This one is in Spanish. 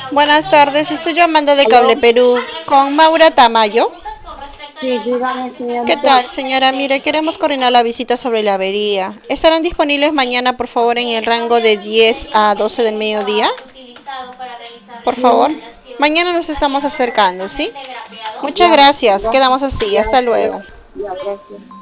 Buenas tardes, estoy llamando de Cable ¿Aló? Perú con Maura Tamayo. Sí, dígame, ¿Qué señorita. tal, señora? Mire, queremos coordinar la visita sobre la avería. ¿Estarán disponibles mañana, por favor, en el rango de 10 a 12 del mediodía? Por favor. Sí, Mañana nos estamos acercando, ¿sí? Muchas ya, gracias. gracias, Quedamos así. ya, Hasta luego. ya, gracias.